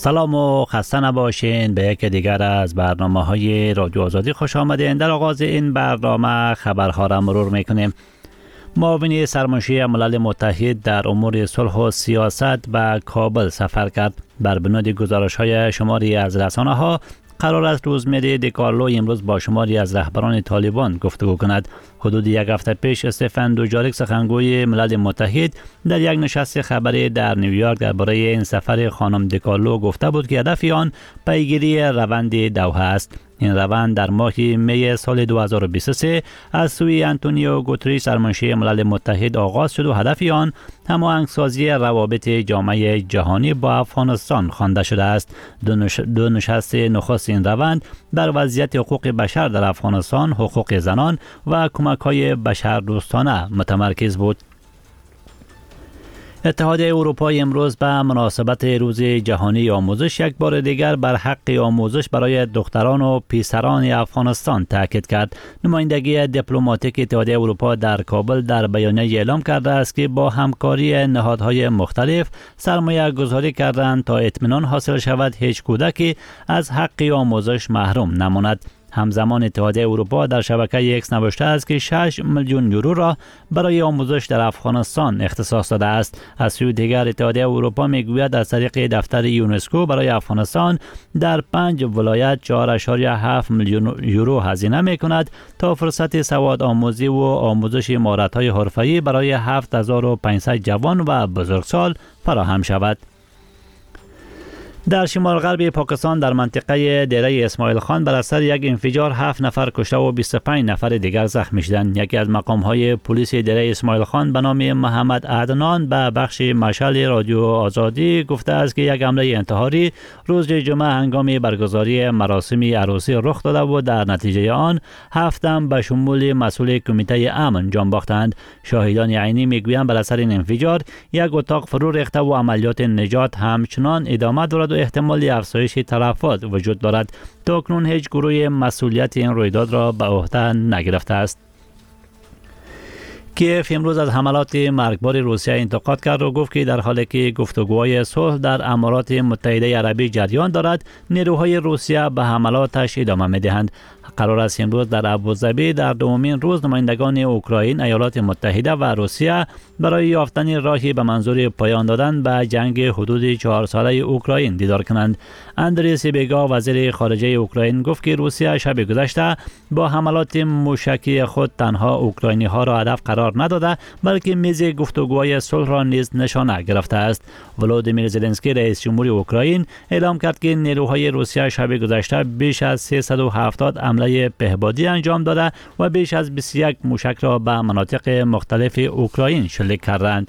سلام و خسته نباشین. به یک دیگر از برنامه‌های رادیو آزادی خوش آمدین. در آغاز این برنامه خبرها را مرور میکنیم. معاون سرمنشی ملل متحد در امور صلح و سیاست به کابل سفر کرد. بر بنیاد گزارش‌های شماری از رسانه‌ها قرار است روزمری دیکارلو امروز با شماری از رهبران طالبان گفتگو کند. حدود یک هفته پیش استفن دوجاریک سخنگوی ملل متحد در یک نشست خبری در نیویورک درباره این سفر خانم دیکارلو گفته بود که هدف آن پیگیری روند دوحه است. این روند در ماه می سال 2023 از سوی آنتونیو گوتریش سرمنشی ملل متحد آغاز شد و هدف آن هماهنگسازی روابط جامعه جهانی با افغانستان خوانده شده است. دو نشست نخست این روند بر وضعیت حقوق بشر در افغانستان، حقوق زنان و کمک‌های بشردوستانه متمرکز بود. اتحادیه اروپا امروز به مناسبت روز جهانی آموزش یک بار دیگر بر حق آموزش برای دختران و پسران افغانستان تاکید کرد. نمایندگی دیپلماتیک اتحادیه اروپا در کابل در بیانیه اعلام کرده است که با همکاری نهادهای مختلف سرمایه گذاری کردند تا اطمینان حاصل شود هیچ کودکی از حق آموزش محروم نماند. همزمان اتحادیه اروپا در شبکه اکس نوشته است که 6 میلیون یورو را برای آموزش در افغانستان اختصاص داده است. از سوی دیگر اتحادیه اروپا میگوید از طریق دفتر یونسکو برای افغانستان در 5 ولایت 4.7 میلیون یورو هزینه میکند تا فرصت سواد آموزی و آموزش مهارت‌های حرفه‌ای برای 7500 جوان و بزرگسال فراهم شود. در شمال غرب پاکستان در منطقه دیره اسماعیل خان بر اثر یک انفجار 7 نفر کشته و 25 نفر دیگر زخمی شدند. یکی از مقام‌های پلیس دیره اسماعیل خان به نام محمد عدنان به بخش مشعل رادیو آزادی گفته است که یک حمله انتحاری روز جمعه هنگام برگزاری مراسم عروسی رخ داده و در نتیجه آن 7 تن به شمول مسئول کمیته امن جان باختند. شاهدان عینی میگویند بر اثر این انفجار یک اتاق فرو ریخته و عملیات نجات همچنان ادامه دارد و احتمال افزایش تلفات وجود دارد. تا اکنون هیچ گروه مسئولیت این رویداد را به عهده نگرفته است. کیف امروز از حملات مرگبار روسیه انتقاد کرد و گفت که در حالی که گفتگوهای صلح در امارات متحده عربی جریان دارد، نیروهای روسیه به حملاتش ادامه می‌دهند. قرار است امروز در ابوظبی در دومین روز نمایندگان اوکراین، ایالات متحده و روسیه برای یافتن راهی به منظور پایان دادن به جنگ حدود 4 ساله اوکراین دیدار کنند. اندری سیبیگا وزیر خارجه اوکراین گفت که روسیه شب گذشته با حملات موشکی خود تنها اوکراینی ها را هدف قرار نداده بلکه میز گفتگوهای صلح را نیز نشانه گرفته است. ولودیمیر زلنسکی رئیس جمهور اوکراین اعلام کرد که نیروهای روسیه شب گذشته بیش از 370 حمله پهپادی انجام داده و بیش از 21 موشک را به مناطق مختلف اوکراین شلیک کردند.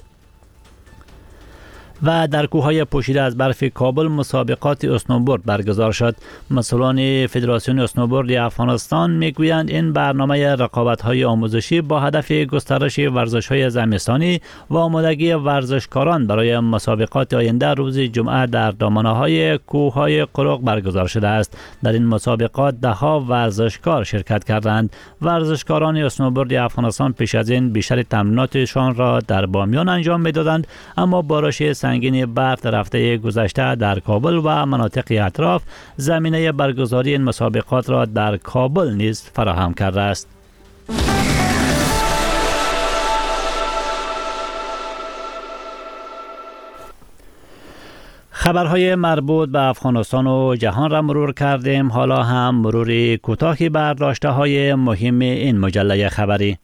و در کوههای پوشیده از برف کابل مسابقات اسنوبورد برگزار شد. مسئولان فدراسیون اسنوبورد افغانستان میگویند این برنامه رقابت‌های آموزشی با هدف گسترش ورزش‌های زمستانی و آمادگی ورزشکاران برای مسابقات آینده روز جمعه در دامنه‌های کوههای قرق برگزار شده است. در این مسابقات ده‌ها ورزشکار شرکت کردند. ورزشکاران اسنوبورد افغانستان پیش از این بیشتر تمریناتشان را در بامیان انجام می‌دادند، اما بارش سنگین برف در هفته گذشته در کابل و مناطق اطراف زمینه برگزاری این مسابقات را در کابل نیز فراهم کرده است. خبرهای مربوط به افغانستان و جهان را مرور کردیم. حالا هم مروری کوتاهی بر داشته‌های مهم این مجله خبری.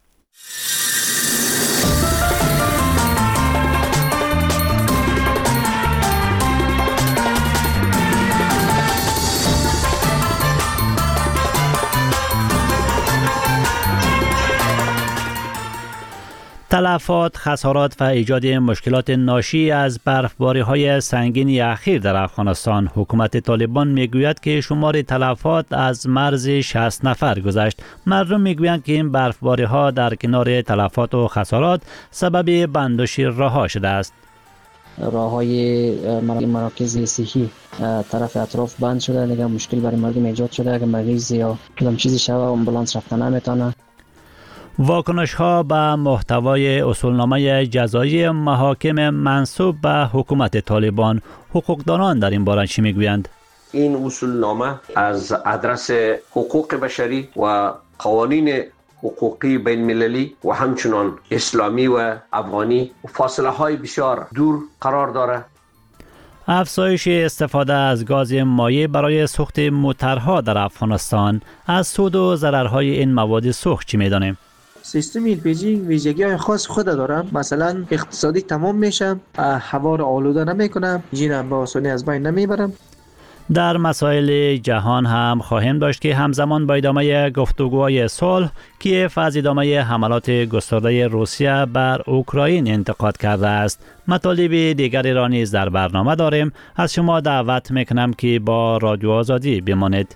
تلفات، خسارات و ایجاد مشکلات ناشی از برفباری‌های سنگین اخیر در افغانستان. حکومت طالبان میگوید که شمار تلفات از مرز 60 نفر گذشت. مردم میگویند که این برفباری‌ها در کنار تلفات و خسارات سبب بند و شیر راه‌ها شده است. راه‌های مراکز صحی طرف اطراف بند شده، دیگه مشکل برای مردم ایجاد شده. اگه مریض یا کدام چیزی شوه آمبولانس رفتن نمیتونه. واکنش ها به محتوای اصولنامه جزایی محاکم منسوب به حکومت طالبان، حقوقدانان در این باره چی میگویند؟ این اصولنامه از ادرس حقوق بشری و قوانین حقوقی بین المللی و همچنان اسلامی و افغانی فاصله های بسیار دور قرار داره. افزایش استفاده از گاز مایع برای سوخت موترها در افغانستان، از سود و ضررهای این مواد سوخت چی میدانیم؟ سیستم LPG ویژگی‌های خاص خود داره. مثلا اقتصادی تمام میشه، هوا را آلوده نمیکنه، انرژی با آسانی از بین نمیبره. در مسائل جهان هم خواهیم داشت که همزمان با ادامه گفتگوهای صلح کیف از ادامه حملات گسترده روسیه بر اوکراین انتقاد کرده است. مطالب دیگری را نیز در برنامه داریم. از شما دعوت میکنم که با رادیو آزادی بمانید.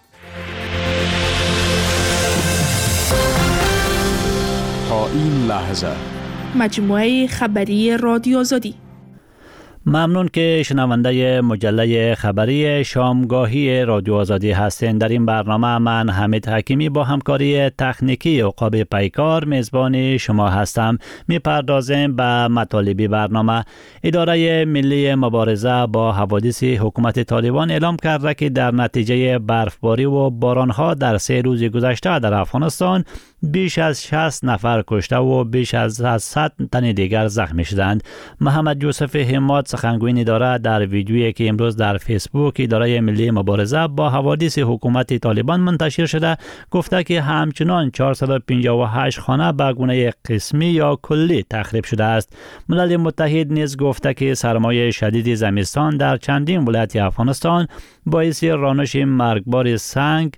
تا این لحظه مجموعه خبری رادیو آزادی. ممنون که شنونده مجله خبری شامگاهی رادیو آزادی هستند. در این برنامه من حمید حکیمی با همکاری تکنیکی عقاب پیکار میزبان شما هستم. میپردازیم به مطالب برنامه. اداره ملی مبارزه با حوادث حکومت طالبان اعلام کرده که در نتیجه برفباری و بارانها در 3 روز گذشته در افغانستان بیش از 60 نفر کشته و بیش از 100 تن دیگر زخمی شدند. محمد یوسف همت سخنگوی اداره در ویدیویی که امروز در فیسبوک اداره ملی مبارزه با حوادث حکومت طالبان منتشر شده گفته که همچنان 458 خانه به گونه قسمی یا کلی تخریب شده است. ملل متحد نیز گفته که سرمای شدید زمستان در چندین ولایت افغانستان باعث رانش مرگبار سنگ،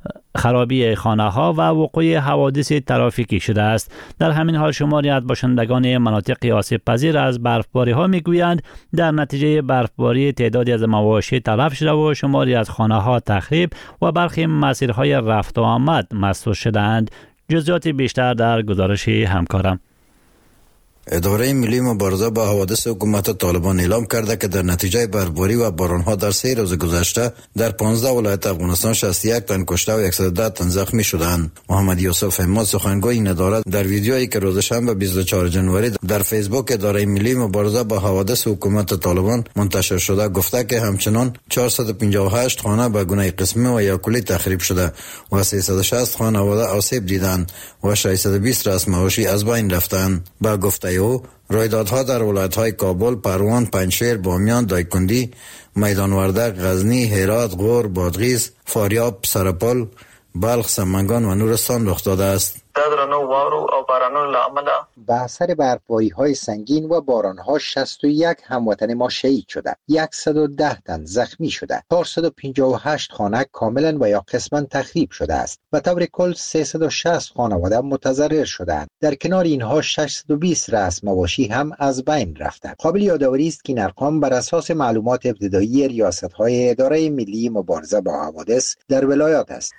خرابی خانه ها و وقوع حوادث ترافیکی شده است. در همین حال شماری از باشندگان مناطق آسیب پذیر از برفباری ها میگویند در نتیجه برفباری تعدادی از مواشی تلف شده و شماری از خانه ها تخریب و برخی مسیرهای رفت و آمد مسدود شدند. جزئیات بیشتر در گزارش همکارم. اداره ملی مبارزه با حوادث حکومت طالبان اعلام کرده که در نتیجه برفباری و بارانها در 3 روز گذشته در 15 ولایت افغانستان 61 تن کشته و 110 تن زخمی شدند. محمد یوسف همت سخنگوی این اداره در ویدیویی که روز شنبه 24 جنوری در فیسبوک اداره ملی مبارزه با حوادث حکومت طالبان منتشر شده گفته که همچنان 458 خانه به گونه قسمی و یا کلی تخریب شده و 360 خانواده آسیب دیدند و 620 رأس مواشی از بین رفتند. با گفته او رویدادها در ولایت‌های کابل، پروان، پنجشیر، بامیان، دایکندی، میدان وردک، غزنی، هرات، غور، بادغیس، فاریاب، سرپل، بلخ، سمنگان و نورستان رخ داده است. به اثر برفباری‌های سنگین و باران‌ها 61 هموطن ما شهید شده، 110 تن زخمی شده، 458 خانه کاملا و یا قسما تخریب شده است و طور کل 360 خانواده متضرر شدند. در کنار اینها 620 رأس مواشی هم از بین رفتند. قابل یادآوری است که این ارقام بر اساس معلومات ابتدایی ریاست‌های اداره ملی مبارزه با حوادث در ولایات است.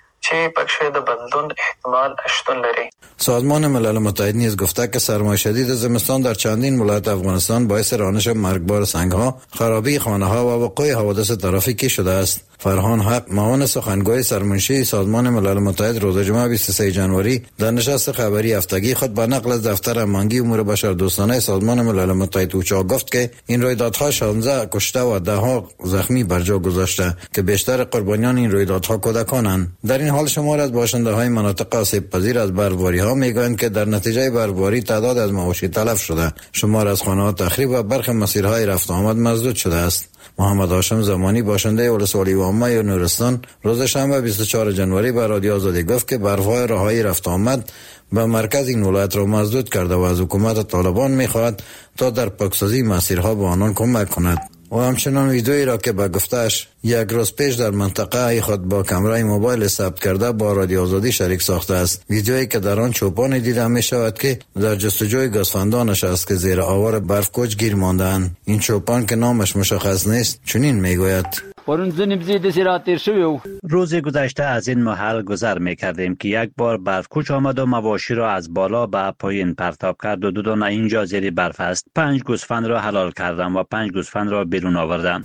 سازمان ملل متحد نیز گفته که سرمای شدید زمستان در چندین ولایت افغانستان باعث رانش مرگبار سنگ‌ها، خرابی خانه‌ها و وقوع حوادث ترافیکی شده است. فرهان حق معاون سخنگوی سرمنشی سازمان ملل متحد روز جمعه 23 جنوری در نشست خبری هفتگی خود به نقل از دفتر امانگی امور بشردوستانه سازمان ملل متحد اوچا گفت که این رویدادها 16 کشته و 10 زخمی بر جا گذاشته که بیشتر قربانیان این رویدادها کودکانند. در این حال شمار از باشنده‌های مناطق آسیب پذیر از برفباری‌ها میگویند که در نتیجه برفباری تعداد از مواشی تلف شده، شمار از خانه‌ها تخریب و برخی مسیرهای رفت و آمد مسدود شده است. محمد هاشم زمانی باشنده ولسوالی واما یا نورستان روز شنبه 24 جنوری به رادیو آزادی گفت که برف‌های راههای رفت و آمد به مرکز این ولایت را مسدود کرده و از حکومت طالبان می‌خواهد تا در پاکسازی مسیرها به آنان کمک کند. و همچنان ویدئویی را که به گفته‌اش یک روز پیش در منطقه خود با کامرای موبایل ثبت کرده با رادیو آزادی شریک ساخته است. ویدئویی که در آن چوپانی دیده می شود که در جستجوی گوسفندانش است که زیر آوار برف کوچ گیر مانده‌اند. این چوپان که نامش مشخص نیست چنین میگوید: پرون زنیم زید سیراتیر شویو. روز گذشته از این محل گذر می‌کردیم که یک بار برف کوچ آمد و مواشی را از بالا به پایین پرتاب کرد و دو دانه اینجا زیر برف است. 5 گوسفند را حلال کردم و 5 گوسفند را بیرون آوردم.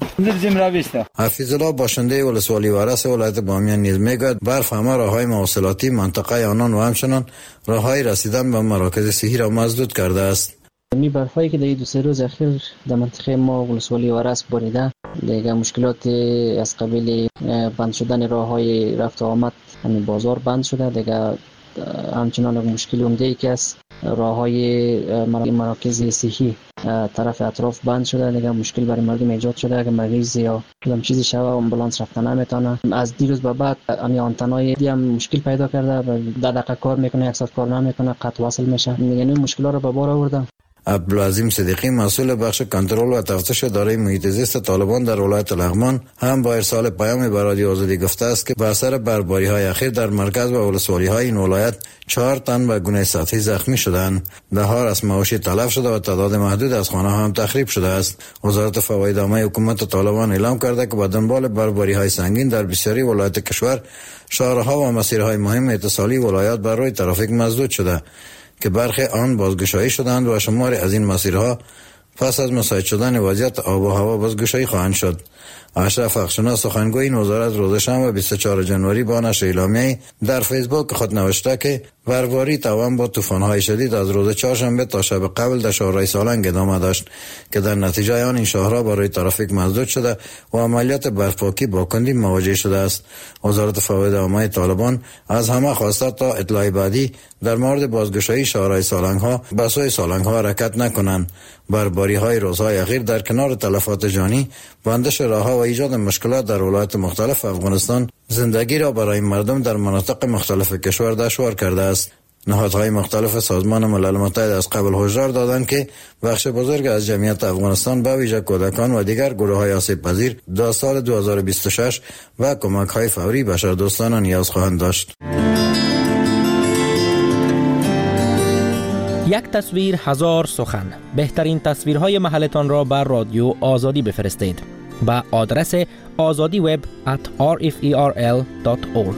حفیظ الله باشنده ولسوالی وارث ولایت بامیان نیز میگوید برف همه راههای مواصلاتی منطقه آنان و همچنان راههای رسیدن به مراکز صحی را مسدود کرده است. می برفایی که در 2-3 روز اخیر در منطقه ما ولسوالی وارث باریده، دیگه مشکلات از قبیل بند شدن راههای رفت و آمد، همین بازار بند شده، دیگه همچنان مشکل عمده که است راههای مراکز صحی طرف اطراف بند شده، دیگه مشکل برای مردم ایجاد شده که مریض یا کدام چیزی شوه آمبولانس رفتن نمیتونه. از دیروز به بعد امی آنتنای دی هم مشکل پیدا کرده، 10 دقیقه کار میکنه، 1 ساعت کار نمیکنه، قطع وصل میشه. یعنی مشکلات رو به بار آورده. عبدالعظیم صدیقی مسئول بخش کنترل و تفتیش اداره محیط زیست طالبان در ولایت لغمان هم با ارسال پیام به رادیو آزادی گفته است که بر اثر برفباری‌های اخیر در مرکز و ولسوالی‌های این ولایت 4 تن به گونه سطحی زخمی شدند. ده‌ها از مواشی تلف شده و تعداد محدود از خانه‌ها هم تخریب شده است. وزارت فواید عامه حکومت طالبان اعلام کرده که با دنبال برفباری‌های سنگین در بسیاری ولایات کشور شهرها و مسیرهای مهم اتصالی ولایات بر روی ترافیک مسدود شده که برخی آن بازگشایی شدند و شماری از این مسیرها پس از مساعد شدن وضعیت آب و هوا بازگشایی خواهند شد. اشرف اخشنا سخنگوی این وزارت روز شنبه 24 جنوری با نشر اعلامیه‌ای در فیسبوک خود نوشته که برفباری توان با طوفان‌های شدید از روز چهارشنبه تا شب قبل در شهرهای سالنگ ادامه داشت که در نتیجه آن این شهرها برای ترافیک مسدود شده و عملیات برفپاکی با کندی مواجه شده است. وزارت فواید عامه طالبان از همه خواسته تا اطلاع بعدی در مورد بازگشایی شهرهای سالنگ‌ها به سوی سالنگ‌ها حرکت نکنند. برفباری‌های روزهای اخیر در کنار تلفات جانی، بندش راه‌ها و ایجاد مشکلات در ولایات مختلف افغانستان زندگی را برای مردم در مناطق مختلف کشور دشوار کرده است. نهادهای مختلف سازمان ملل متحد از قبل هشدار دادند که بخش بزرگ از جمعیت افغانستان به ویژه کودکان و دیگر گروه‌های آسیب‌پذیر در سال 2026 و کمک‌های فوری بشردوستانه نیاز خواهند داشت. یک تصویر هزار سخن. بهترین تصویرهای محلتان را بر رادیو آزادی بفرستید به آدرس azadiweb@rferl.org.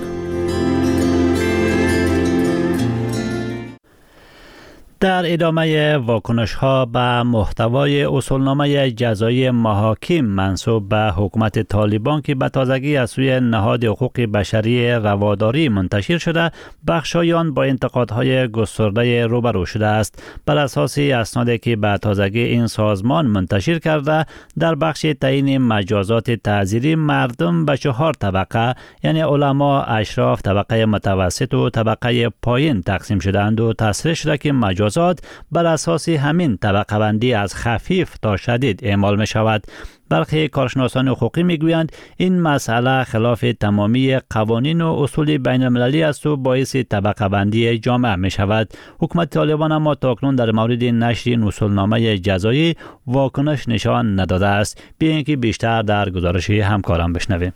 در ادامه واکنش‌ها به محتوای اصولنامه جزایی محاکم منسوب به حکومت طالبان که به تازگی از سوی نهاد حقوق بشری رواداری منتشر شده، بخش‌های آن با انتقادهای گسترده روبرو شده است. بر اساس اسنادی که به تازگی این سازمان منتشر کرده، در بخش تعیین مجازات تعزیری مردم به 4 طبقه یعنی علما، اشراف، طبقه متوسط و طبقه پایین تقسیم شدند و تصریح شده که مجازات بر اساس همین طبقه بندی از خفیف تا شدید اعمال می شود. برخی کارشناسان حقوقی می گویند این مسئله خلاف تمامی قوانین و اصول بین المللی است و باعث طبقه بندی جامعه می شود. حکومت طالبان اما تاکنون در مورد نشر این اصولنامه جزایی واکنش نشان نداده است. بیایید که بیشتر در گزارش همکارم بشنویم.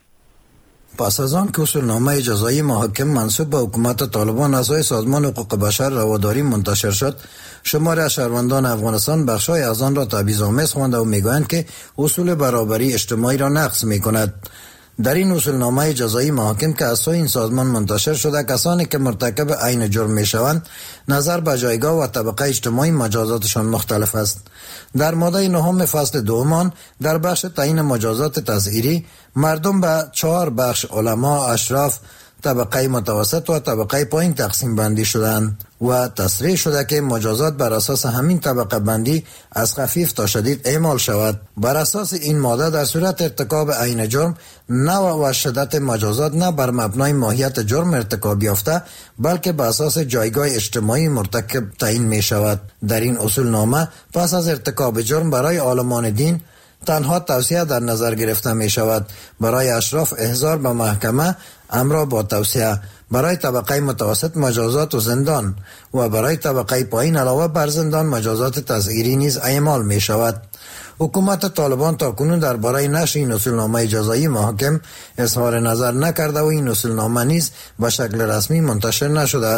پس از آن که اصولنامه جزایی محاکم منسوب به حکومت طالبان از سوی سازمان حقوق بشر رواداری منتشر شد، شماری از شهروندان افغانستان بخشای از آن را تبعیض‌آمیز خوانده و میگویند که اصول برابری اجتماعی را نقض میکند. در این اصولنامه جزایی محاکم که از سوی این سازمان منتشر شده، کسانی که مرتکب عین جرم میشوند نظر به جایگاه و طبقه اجتماعی مجازاتشان مختلف است. در ماده 9 فصل 2 در بخش تعیین مجازات تزعیری مردم به 4 بخش علما، اشراف، طبقه متوسط و طبقه پایین تقسیم بندی شدند و تصریح شده که مجازات بر اساس همین طبقه بندی از خفیف تا شدید اعمال شود. بر اساس این ماده در صورت ارتکاب عین جرم نوع و شدت مجازات نه بر مبنای ماهیت جرم ارتکاب یافته بلکه بر اساس جایگاه اجتماعی مرتکب تعیین می شود. در این اصولنامه پس از ارتکاب جرم برای عالمان دین تنها توصیه در نظر گرفته می شود، برای اشراف احضار به محکمه امر با توصیه، برای طبقه متوسط مجازات و زندان و برای طبقه پایین علاوه بر زندان مجازات تزعیری نیز اعمال می شود. حکومت طالبان تاکنون درباره نشر این اصولنامه جزایی محاکم اظهار نظر نکرده و این اصولنامه نیز به شکل رسمی منتشر نشده است.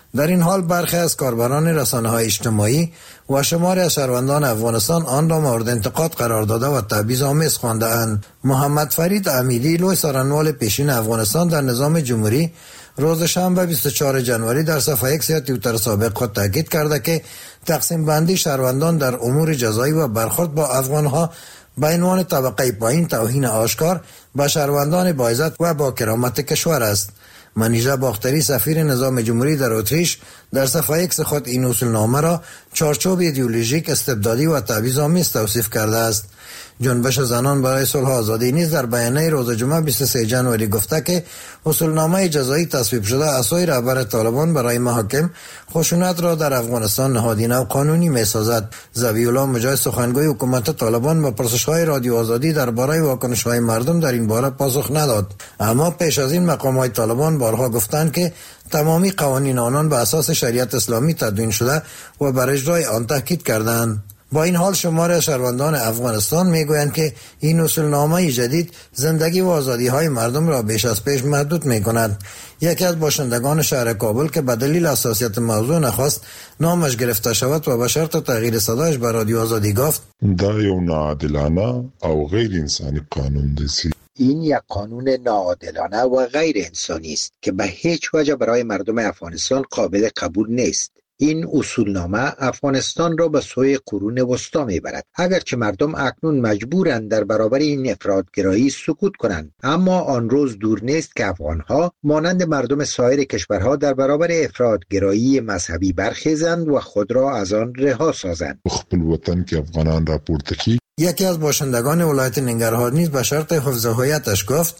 در این حال برخی از کاربران رسانه‌های اجتماعی و شماری از شهروندان افغانستان آن را مورد انتقاد قرار داده و تبعیض‌آمیز خوانده‌اند. محمد فرید امیری، لوی سرانوال پیشین افغانستان در نظام جمهوری، روز شنبه 24 جنوری در صفحه اکس یا توییتر سابق خود تاکید کرده که تقسیم بندی شهروندان در امور جزایی و برخورد با افغان‌ها به عنوان طبقه پایین توهین آشکار به شهروندان با عزت و با کرامت کشور است. منیژه باختری، سفیر نظام جمهوری در اتریش، در صفحه اکس خود این اصولنامه را چارچوب ایدئولوژیک، استبدادی و تبعیض‌آمیز توصیف کرده است. جنبش زنان برای صلح و آزادی نیز در بیانیه روز جمعه 23 جنوری گفته که اصولنامه جزایی تصویب شده عصای رهبر طالبان برای محاکم خشونت را در افغانستان نهادینه و قانونی می‌سازد. ذبیح الله مجاهد، سخنگوی حکومت طالبان، به پرسش‌های رادیو آزادی درباره واکنش‌های مردم در این باره پاسخ نداد، اما پیش از این مقام‌های طالبان بارها گفتند که تمامی قوانین آنان به اساس شریعت اسلامی تدوین شده و بر اجرای آن تاکید کردند. با این حال شماری شهروندان افغانستان میگویند که این اصولنامه جدید زندگی و آزادی‌های مردم را بیش از پیش محدود می‌کند. یکی از باشندگان شهر کابل که به دلیل حساسیت موضوع نخواست نامش گرفته شود و به شرط تغییر صدایش به رادیو آزادی گفت: دا یو ناعادلانه او غیر انسانی قانون دی. این یک قانون ناعادلانه و غیر انسانی است که به هیچ وجه برای مردم افغانستان قابل قبول نیست. این اصولنامه افغانستان را به سوی قرون وسطا میبرد. اگرچه مردم اکنون مجبورند در برابر این افراطگرایی سکوت کنند، اما آن روز دور نیست که افغانها مانند مردم سایر کشورها در برابر افراطگرایی مذهبی برخیزند و خود را از آن رها سازند. خپل وطن که افغانان را پورته کی. یکی از باشندگان ولایت ننگرهار نیز به شرط حفظ هویتش گفت: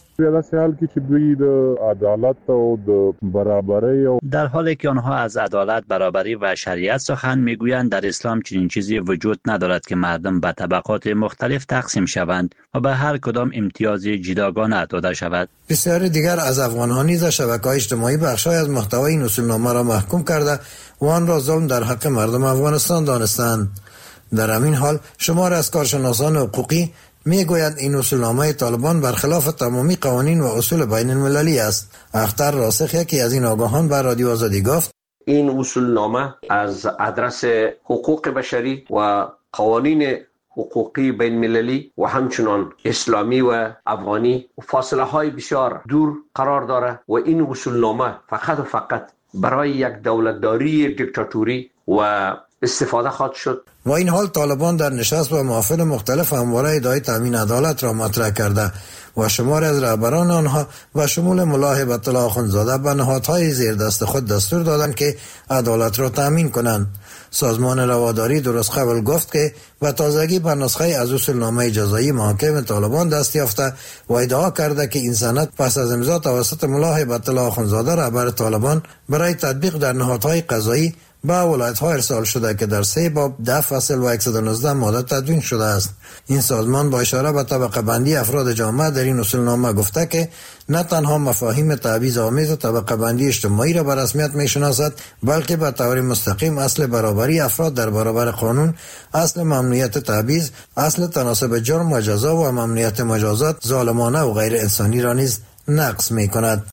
در حالی که آنها از عدالت، برابری و شریعت سخن میگویند، در اسلام چنین چیزی وجود ندارد که مردم به طبقات مختلف تقسیم شوند و به هر کدام امتیاز جداگانه داده شود. بسیاری دیگر از افغانان نیز شبکه‌های اجتماعی بخشای از محتوای این اصولنامه را محکوم کرده و آن را ظلم در حق مردم افغانستان دانستند. در همین حال شمار از کارشناسان حقوقی میگویند این اصولنامه طالبان برخلاف تمامی قوانین و اصول بین المللی است. اختر راسخ، یکی از این آگاهان، به رادیو آزادی گفت: این اصولنامه از ادرس حقوق بشری و قوانین حقوقی بین المللی و همچنان اسلامی و افغانی فاصله های بسیار دور قرار داره و این اصولنامه فقط و فقط برای یک دولتداری دیکتاتوری و استفاده خواهد شد. و این حال طالبان در نشست و محافل مختلف همواره ادعای تامین عدالت را مطرح کرده و شماری از رهبران آنها و شمول ملا هیبت الله آخوندزاده به نهادهای زیر دست خود دستور دادند که عدالت را تامین کنند. سازمان رواداری درست قبل گفت که به تازگی به نسخه از اصولنامه جزایی محاکم طالبان دست یافته و ادعا کرده که این سند پس از امضا توسط ملا هیبت الله آخوندزاده رهبر طالبان برای تطبیق در نهادهای قضایی به ولایت‌ها ارسال شده که در 3 باب 10 فصل و 119 ماده تدوین شده است. این سازمان با اشاره به طبقه بندی افراد جامعه در این اصولنامه گفته که نه تنها مفاهیم تبعیض‌آمیز و طبقه بندی اجتماعی را به رسمیت می‌شناسد، بلکه به طور مستقیم اصل برابری افراد در برابر قانون، اصل ممنوعیت تبعیض، اصل تناسب جرم و جزا و ممنوعیت مجازات ظالمانه و غیر انسانی را نیز نقض می‌کند.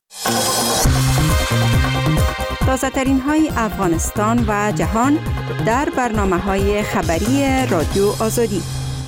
تازه‌ترین های افغانستان و جهان در برنامه‌های خبری رادیو آزادی.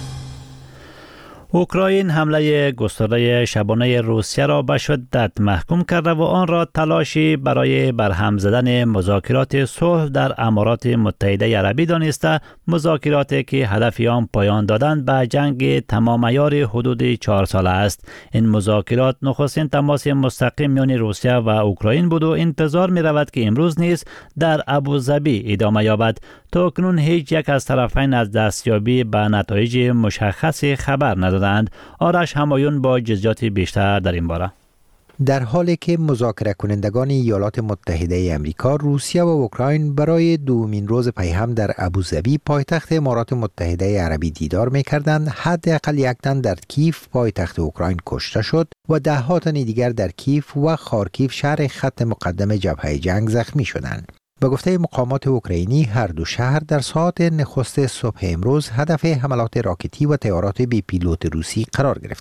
اوکراین حمله گسترده شبانه روسیه را به شدت محکوم کرده و آن را تلاشی برای برهم زدن مذاکرات صلح در امارات متحده عربی دانسته، مذاکراتی که هدف آن پایان دادن به جنگ تمام عیار حدود 4 ساله است. این مذاکرات نخستین تماس مستقیم میان روسیه و اوکراین بود و انتظار می رود که امروز نیز در ابوظبی ادامه یابد. تا کنون هیچ یک از طرفین از دستیابی به نتایج مشخصی خبر ندادند. آرش همایون با جزئیات بیشتر در این باره. در حالی که مذاکره کنندگان ایالات متحده آمریکا، روسیه و اوکراین برای دومین روز پیهم در ابوظبی پایتخت امارات متحده عربی دیدار می‌کردند، حداقل یک تن در کیف پایتخت اوکراین کشته شد و ده‌ها تن دیگر در کیف و خارکیف شهر خط مقدم جبهه جنگ زخمی شدند. به گفته مقامات اوکراینی، هر دو شهر در ساعات نخست صبح امروز هدف حملات راکتی و طیارات بی پیلوت روسی قرار گرفتند.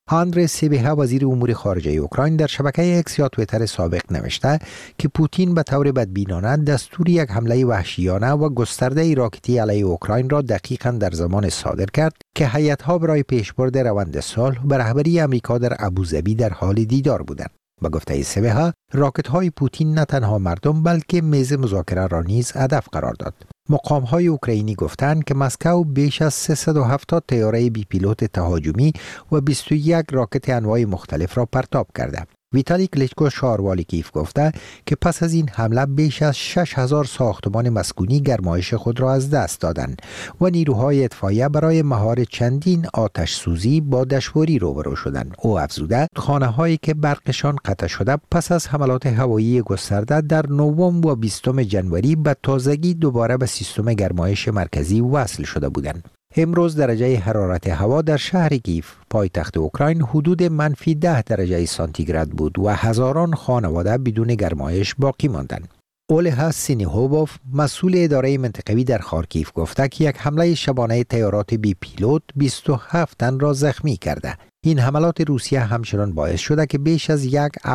آندری سیبیها وزیر امور خارجه اوکراین در شبکه اکس یا توییتر سابق نوشته که پوتین به طور بدبینانه دستور یک حمله وحشیانه و گسترده راکتی علیه اوکراین را دقیقاً در زمان صادر کرد که هیئت‌ها برای پیشبرد روند صلح به رهبری آمریکا در ابوظبی در حال دیدار بودند. با گفته سیبیها، راکت‌های پوتین نه تنها مردم بلکه میز مذاکره را نیز هدف قرار داد. مقام‌های اوکراینی گفتند که مسکو بیش از 370 طیاره بی پیلوت تهاجمی و 21 راکت انواع مختلف را پرتاب کرده. ویتالی کلیچکو شهروالی کیف گفته که پس از این حمله بیش از 6000 ساختمان مسکونی گرمایش خود را از دست دادند و نیروهای اطفائیه برای مهار چندین آتش سوزی با دشواری روبرو شدند. او افزوده خانه‌هایی که برقشان قطع شده پس از حملات هوایی گسترده در نوامبر و 20 جنوری به تازگی دوباره به سیستم گرمایش مرکزی وصل شده بودند. امروز درجه حرارت هوا در شهر کیف پایتخت اوکراین حدود -10 درجه سانتیگراد بود و هزاران خانواده بدون گرمایش باقی ماندند. اولها سینیهوبوف مسئول اداره منطقوی در خارکیف گفته که یک حمله شبانه طیارات بی پیلوت 27 تن را زخمی کرده. این حملات روسیه همچنان باعث شده که بیش از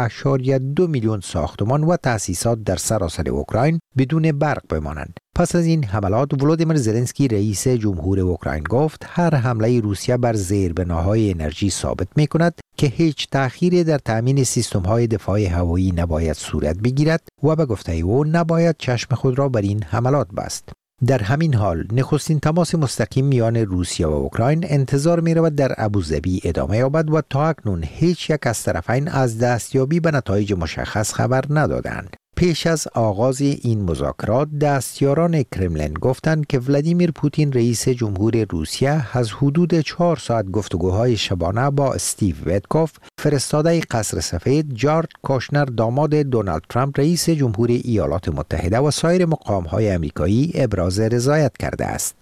1.2 میلیون ساختمان و تأسیسات در سراسر اوکراین بدون برق بمانند. پس از این حملات ولودیمیر زلنسکی رئیس جمهور اوکراین گفت هر حمله روسیه بر زیربناهای انرژی ثابت می‌کند که هیچ تأخیری در تأمین سیستم‌های دفاع هوایی نباید صورت بگیرد و به گفته او نباید چشم خود را بر این حملات بست. در همین حال نخستین تماس مستقیم میان روسیه و اوکراین انتظار می رود در ابوظبی ادامه یابد و تا اکنون هیچ یک از طرفین از دستیابی به نتایج مشخص خبر ندادند. پیش از آغاز این مذاکرات دستیاران کرملین گفتند که ولادیمیر پوتین رئیس جمهور روسیه از حدود 4 ساعت گفتگوهای شبانه با استیو ویتکوف فرستاده قصر سفید، جارد کوشنر داماد دونالد ترامپ رئیس جمهور ایالات متحده و سایر مقام‌های آمریکایی ابراز رضایت کرده است.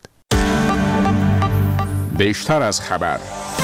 بیشتر از خبر.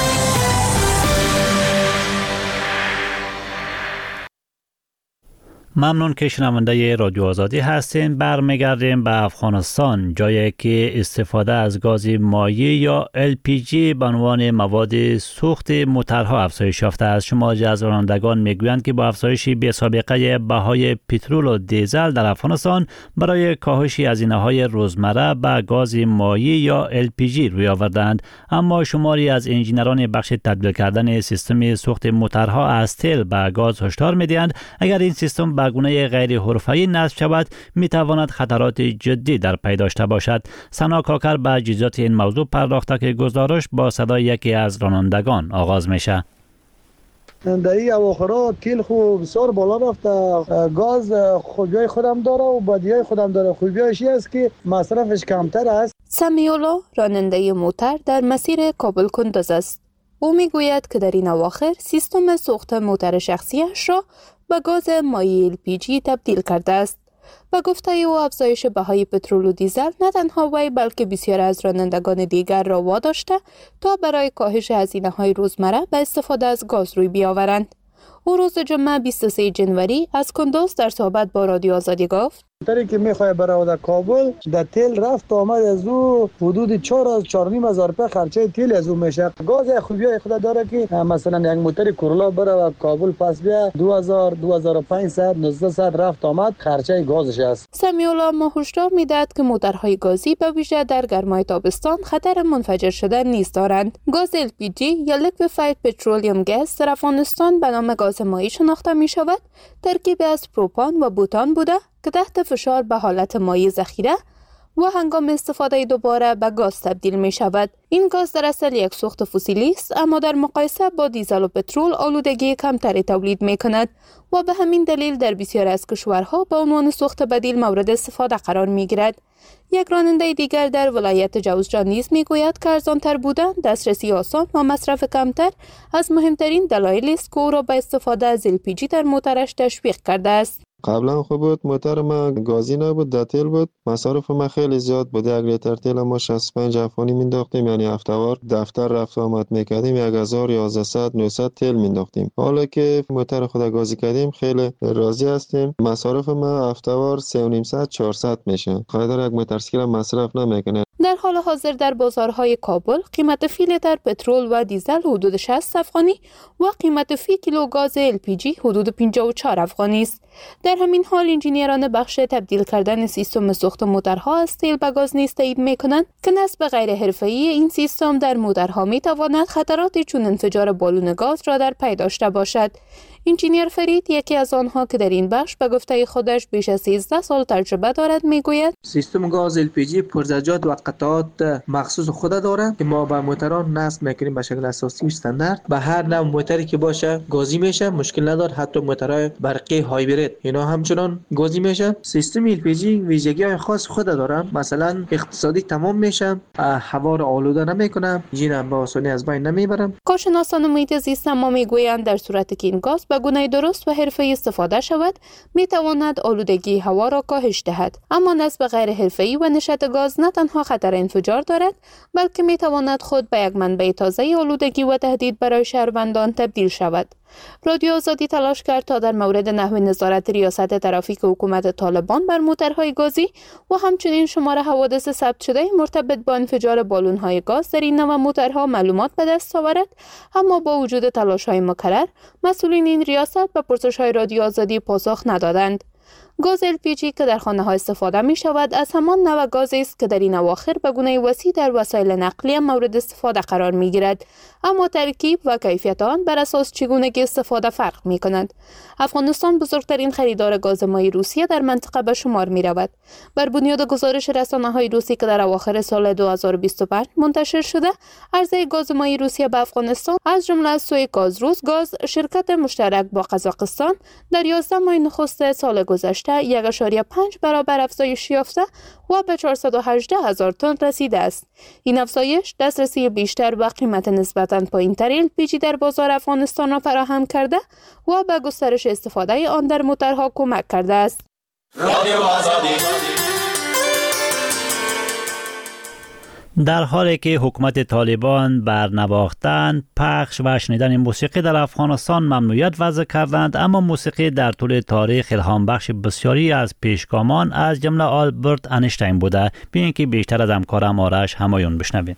ممنون که شنونده رادیو آزادی هستین. برمیگردیم به افغانستان، جایی که استفاده از گاز مایع یا LPG به عنوان مواد سوخت موترها افزایش یافته است. شماری از رانندگان میگویند که با افزایش بی‌سابقه بهای پترول و دیزل در افغانستان برای کاهش هزینه‌های روزمره به گاز مایع یا LPG روی آوردند، اما شماری از انجینران بخش تبدیل کردن سیستم سوخت موترها از تیل به گاز هشدار می‌دهند اگر این سیستم به گونه غیر حرفه‌ای نصب شود میتواند خطرات جدی در پی داشته باشد. سنا کاکر به جزئیات این موضوع پرداخته که گزارش با صدای یکی از رانندگان آغاز میشه. در این اواخرها تیل خوب بسیار بالا رفته، گاز خوبیای خودم داره و بدیای خودم داره. خوبیایش است که مصرفش کمتر است. سمیولا راننده موتر در مسیر کابل کندوز است. او میگوید که در این اواخر سیستم سوخت موتر شخصیش را به گاز مایع LPG تبدیل کرده است. و گفته او افزایش بهای پترول و دیزل نه تنها وی بلکه بسیار از رانندگان دیگر را واداشته تا برای کاهش هزینه‌های روزمره به استفاده از گاز روی بیاورند. او روز جمعه 23 جنوری از کندوز در صحبت با رادیو آزادی گفت: تری که میخوای برای در کابل در تیل رفت آمد از او حدود 4,500 روپیه خرچه تیل از او میشه. گاز خوبیای خود داره که مثلا یک موتر کورولا بره و کابل پس بیا 2000 2500 1900 رفت آمد خرچه گازش است. سمیولا ما هشدار میداد که موترهای گازی به ویژه در گرمای تابستان خطر منفجر شدن نیز دارند. گاز LPG یا لیکویفاید پترولیوم گاز در افغانستان به نام گاز مایع شناخته می شود. ترکیب از پروپان و بوتان بوده که تحت فشار به حالت مایع ذخیره و هنگام استفاده دوباره به گاز تبدیل می شود. این گاز در اصل یک سوخت فسیلی است، اما در مقایسه با دیزل و پترول آلودگی کمتری تولید می کند و به همین دلیل در بسیاری از کشورها به عنوان سوخت بدیل مورد استفاده قرار می گیرد. یک راننده دیگر در ولایت جوزجان نیز می گوید که ارزان‌تر بودن، دسترسی آسان و مصرف کمتر از مهمترین دلایلی است که او را به استفاده از LPG در موترش تشویق کرده است. قبلا خوب بود، موتر ما گازی نبود، در تیل بود. مصارف ما خیلی زیاد بود. 1 لیتر تیل ما 65 افغانی مینداختیم، یعنی هفته‌وار دفتر رفت آمد میکردیم 1000 1100 900 تیل مینداختیم. حالا که موتر خود گازی کردیم خیلی راضی هستیم. مصارف ما هفته‌وار 3500 400 میشه. خاطر یک موتورسیکل مصرف نمیکنه. در حال حاضر در بازارهای کابل قیمت فی لیتر پترول و دیزل حدود 60 افغانی و قیمت فی کیلو گاز LPG حدود 54 افغانی است. در همین حال انجینیران بخش تبدیل کردن سیستم سوخت موتورها از تیل به گاز نیز تایید می‌کنند که نصب غیر حرفه‌ای این سیستم در موتورها می‌تواند خطراتی چون انفجار بالون گاز را در پی داشته باشد. انجینیر فرید یکی از آنها که در این بخش به گفته خودش بیش از 13 سال تجربه دارد میگوید سیستم گاز LPG پرزجاج و قطعات مخصوص خود داره که ما با موتوران نصب میکنیم به شکل اساسی استاندارد. به هر نوع موتوری که باشه گازی میشه، مشکل نداره. حتی موتورهای برقی هایبرید اینا همچنان گازی میشه. سیستم LPG ویژگی‌های خاص خود داره، مثلا اقتصادی تمام میشه، هوا را آلوده نمیکنه، جین با آسانی از بین نمیبرم. کارشناسان محیط زیست ما میگویند در صورتی که این گاز به گونه درست و حرفه‌ای استفاده شود میتواند آلودگی هوا را کاهش دهد، اما نصب غیر حرفه‌ای و نشت گاز نه تنها خطر انفجار دارد بلکه میتواند خود به یک منبع تازه آلودگی و تهدید برای شهروندان تبدیل شود. رادیو آزادی تلاش کرد تا در مورد نحوه نظارت ریاست ترافیک حکومت طالبان بر موتورهای گازی و همچنین شمار حوادث ثبت شده مرتبط با انفجار بالون‌های گاز در این نوع موتورها معلومات به دست آورد، اما با وجود تلاش‌های مکرر مسئولین این ریاست به پرسش‌های رادیو آزادی پاسخ ندادند. گاز LPG که در خانه‌ها استفاده می‌شود از همان نوع گازی است که در این اواخر به گونه وسیع در وسایل نقلیه مورد استفاده قرار می‌گیرد، اما ترکیب و کیفیت آن بر اساس چگونگی استفاده فرق می‌کند. افغانستان بزرگترین خریدار گاز مای روسیه در منطقه به شمار می‌رود. بر بنیاد گزارش رسانه‌های روسی که در اواخر سال 2025 منتشر شده، عرضه گاز مای روسیه به افغانستان از جمله از سوی گازروس گاز شرکت مشترک با قزاقستان در 11 ماه نخست سال گذشته 1.5 برابر افزایش یافته و به 418,000 تن رسیده است. این افزایش دسترسی بیشتر و قیمت نسبتاً پایین‌تر LPG در بازار افغانستان را فراهم کرده و به گسترش استفاده آن در موتورها کمک کرده است. رادیو آزادی در حالی که حکومت طالبان بر نواختن، پخش و شنیدن موسیقی در افغانستان ممنوعیت وضع کردند، اما موسیقی در طول تاریخ الهام بخش بسیاری از پیشگامان از جمله آلبرت انیشتین بوده. ببینید که بیشتر از همکارم آرش همایون بشنویم.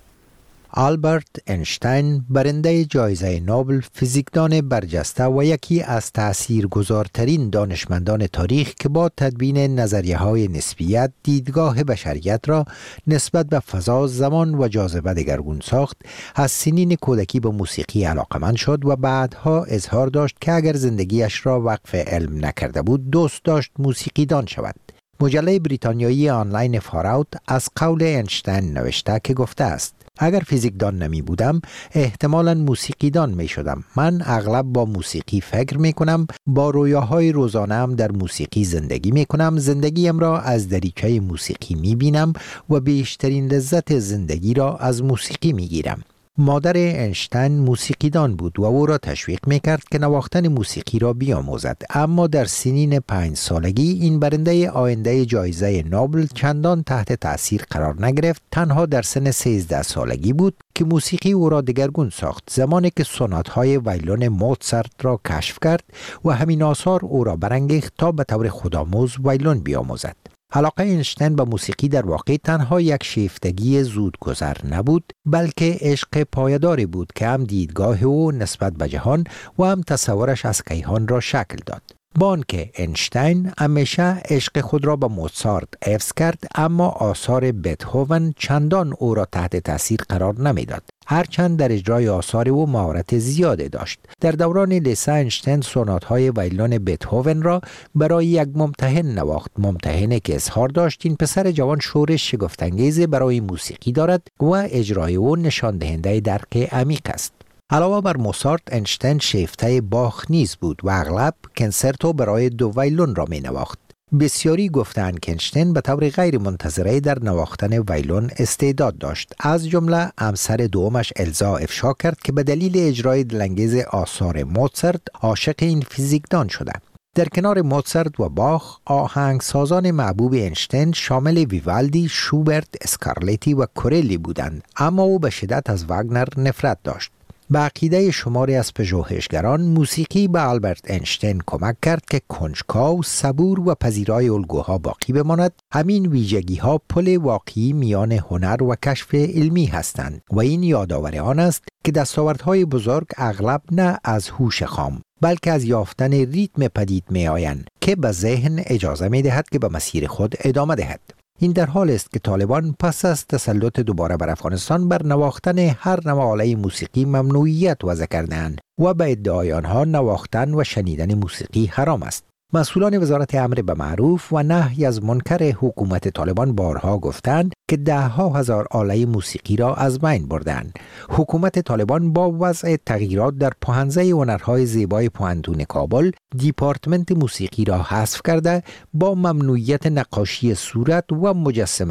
آلبرت اینشتین برنده جایزه نوبل، فیزیکدان برجسته و یکی از تاثیرگذارترین دانشمندان تاریخ که با تدوین نظریه‌های نسبیت دیدگاه بشریت را نسبت به فضا، زمان و جاذبه دگرگون ساخت، از سنین کودکی به موسیقی علاقه‌مند شد و بعدها اظهار داشت که اگر زندگیش را وقف علم نکرده بود دوست داشت موسیقیدان شود. مجله بریتانیایی آنلاین فاراوت از قول اینشتین نوشته که گفته است: اگر فیزیکدان نمی بودم احتمالاً موسیقیدان می شدم. من اغلب با موسیقی فکر می کنم، با رویاهای روزانه‌ام در موسیقی زندگی می کنم، زندگیم را از دریچه موسیقی می بینم و بیشترین لذت زندگی را از موسیقی می گیرم. مادر اینشتین موسیقیدان بود و او را تشویق می‌کرد که نواختن موسیقی را بیاموزد، اما در سنین 5 سالگی این برنده آینده جایزه نوبل چندان تحت تأثیر قرار نگرفت. تنها در سن 13 سالگی بود که موسیقی او را دگرگون ساخت، زمانی که سونات‌های وایلون موزارت را کشف کرد و همین آثار او را برانگیخت تا به طور خودآموز وایلون بیاموزد. علاقه اینشتین به موسیقی در واقع تنها یک شیفتگی زودگذر نبود، بلکه عشق پایداری بود که هم دیدگاه او نسبت به جهان و هم تصورش از کیهان را شکل داد. با آنکه اینشتین همیشه عشق خود را به موزارت حفظ کرد، اما آثار بتهوون چندان او را تحت تاثیر قرار نمیداد، هرچند در اجرای آثار او مهارت زیاده داشت. در دوران لیسه اینشتین سونات‌های وایلون بتهوون را برای یک ممتحن نواخت، ممتحنی که اظهار داشت این پسر جوان شورش شگفت‌انگیز برای موسیقی دارد و اجرای او نشان دهنده درک عمیق است. علاوه بر موزارت، اینشتین شیفته باخ نیز بود و اغلب کنسرتو برای 2 وایلون را می نواخت. بسیاری گفتند که اینشتین به طور غیر منتظره در نواختن وایلون استعداد داشت. از جمله همسر دومش الزا افشا کرد که به دلیل اجرای دلانگیز آثار موزارت عاشق این فیزیکدان شده. در کنار موزارت و باخ، آهنگسازان محبوب اینشتین شامل ویوالدی، شوبرت، اسکارلتی و کورلی بودند، اما او به شدت از واگنر نفرت داشت. به عقیده شماری از پژوهشگران موسیقی به آلبرت اینشتین کمک کرد که کنجکاو، صبور و پذیرای الگوها باقی بماند. همین ویژگی‌ها پل واقعی میان هنر و کشف علمی هستند و این یادآور آن است که دستاوردهای بزرگ اغلب نه از هوش خام بلکه از یافتن ریتم پدید می آیند که به ذهن اجازه می دهد که به مسیر خود ادامه دهد. این در حال است که طالبان پس از تسلط دوباره بر افغانستان بر نواختن هر نوع آله موسیقی ممنوعیت وضع کردند و به ادعای آنها نواختن و شنیدن موسیقی حرام است. مسئولان وزارت امر به معروف و نهی از منکر حکومت طالبان بارها گفتند که ده‌ها هزار آله موسیقی را از بین بردند. حکومت طالبان با وضع تغییرات در پهنزه هنرهای زیبای پوهنتون کابل دیپارتمنت موسیقی را حذف کرده با ممنوعیت نقاشی صورت و مجسمه